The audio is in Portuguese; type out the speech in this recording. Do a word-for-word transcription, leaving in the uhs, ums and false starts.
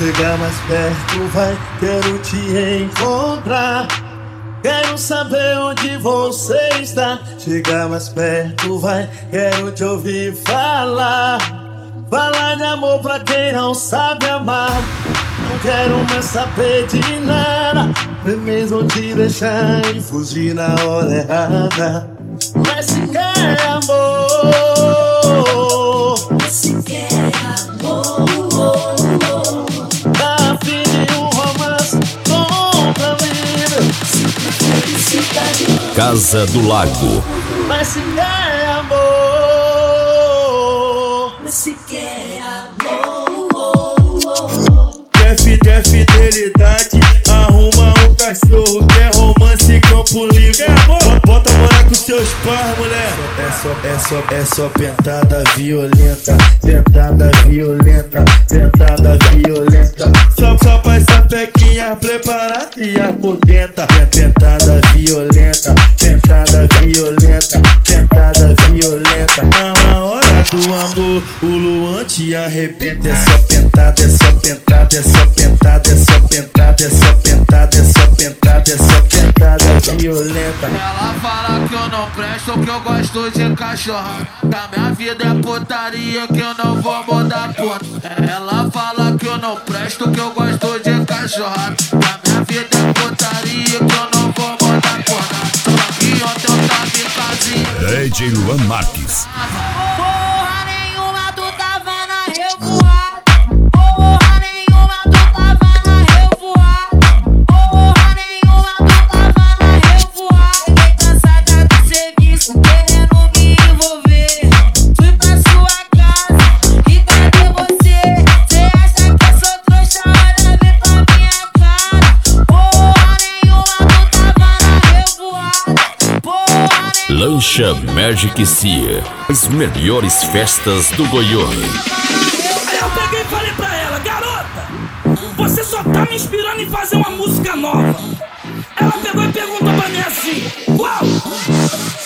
Chega mais perto, vai, quero te encontrar. Quero saber onde você está. Chega mais perto, vai, quero te ouvir falar. Falar de amor pra quem não sabe amar. Não quero mais saber de nada, nem mesmo te deixar e fugir na hora errada. Mas se quer amor, se quer amor, tá afim de um romance com família, felicidade. Casa do Lago. mas se quer amor, Se quer amor, quer, fi- quer fidelidade, arruma um cachorro, quer romance campo livre. Quer amor? Bota morar com seus pais, mulher. É só, é só, é só pentada violenta, pentada violenta, pentada violenta. Só, só pra essa pequinha preparada e apodenta. Pentada violenta, pentada violenta, pentada violenta. Na hora do amor, o Luan te arrebenta. É só pentada, é só pentada, é só pentada, é só pentada, é só pentada, é só pentada, é só pentada violenta. Ela fala que eu não presto, que eu gosto de cachorro. Da minha vida é putaria, que eu não vou mudar ponto. Ela fala que eu não presto, que eu gosto de cachorro. Da minha vida é putaria, que eu não vou mudar ponto. E ontem eu tava em casinha. D J Luan Marques. Porra nenhuma, tu tava na revoada. Porra nenhuma, tu tava na revoada. Porra nenhuma, tu tava na revoada. Fiquei cansada do serviço, querendo me envolver. Fui pra sua casa e cadê você? Cê acha que eu sou trouxa? Olha bem pra minha cara. Porra nenhuma, tu tava na revoada. Porra nenhuma. Lancha Magic Seer. As melhores festas do Goiônio. Aí eu peguei e falei pra ela: garota, você só tá me inspirando em fazer uma música nova. Ela pegou e perguntou pra mim assim: qual?